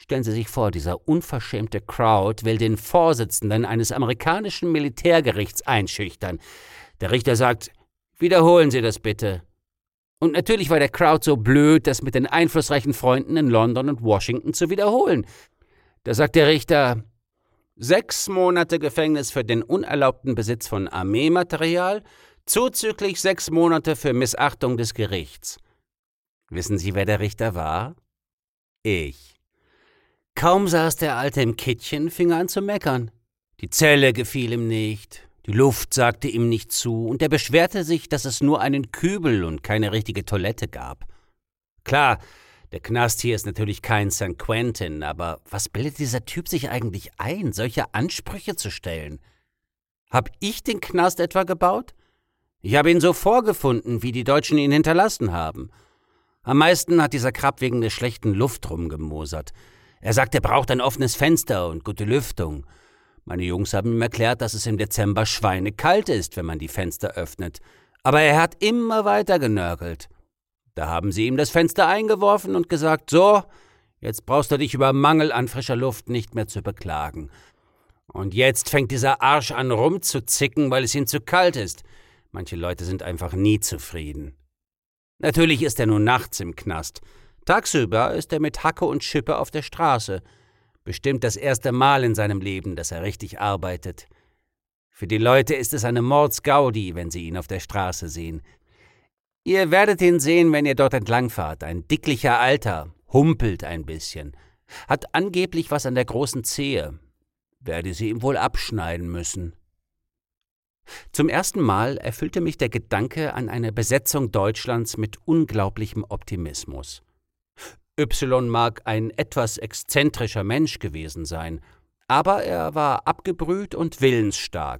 Stellen Sie sich vor, dieser unverschämte Crowd will den Vorsitzenden eines amerikanischen Militärgerichts einschüchtern. Der Richter sagt, wiederholen Sie das bitte. Und natürlich war der Crowd so blöd, das mit den einflussreichen Freunden in London und Washington zu wiederholen. Da sagt der Richter, 6 Monate Gefängnis für den unerlaubten Besitz von Armeematerial, zuzüglich 6 Monate für Missachtung des Gerichts. Wissen Sie, wer der Richter war? Ich. Kaum saß der Alte im Kittchen, fing er an zu meckern. Die Zelle gefiel ihm nicht, die Luft sagte ihm nicht zu und er beschwerte sich, dass es nur einen Kübel und keine richtige Toilette gab. Klar, der Knast hier ist natürlich kein St. Quentin, aber was bildet dieser Typ sich eigentlich ein, solche Ansprüche zu stellen? Hab ich den Knast etwa gebaut? Ich habe ihn so vorgefunden, wie die Deutschen ihn hinterlassen haben. Am meisten hat dieser Krabb wegen der schlechten Luft rumgemosert. Er sagt, er braucht ein offenes Fenster und gute Lüftung. Meine Jungs haben ihm erklärt, dass es im Dezember schweinekalt ist, wenn man die Fenster öffnet. Aber er hat immer weiter genörgelt. Da haben sie ihm das Fenster eingeworfen und gesagt, so, jetzt brauchst du dich über Mangel an frischer Luft nicht mehr zu beklagen. Und jetzt fängt dieser Arsch an rumzuzicken, weil es ihm zu kalt ist. Manche Leute sind einfach nie zufrieden. Natürlich ist er nur nachts im Knast. Tagsüber ist er mit Hacke und Schippe auf der Straße. Bestimmt das erste Mal in seinem Leben, dass er richtig arbeitet. Für die Leute ist es eine Mordsgaudi, wenn sie ihn auf der Straße sehen. Ihr werdet ihn sehen, wenn ihr dort entlangfahrt. Ein dicklicher Alter, humpelt ein bisschen. Hat angeblich was an der großen Zehe. Werde sie ihm wohl abschneiden müssen. Zum ersten Mal erfüllte mich der Gedanke an eine Besetzung Deutschlands mit unglaublichem Optimismus. Y mag ein etwas exzentrischer Mensch gewesen sein, aber er war abgebrüht und willensstark.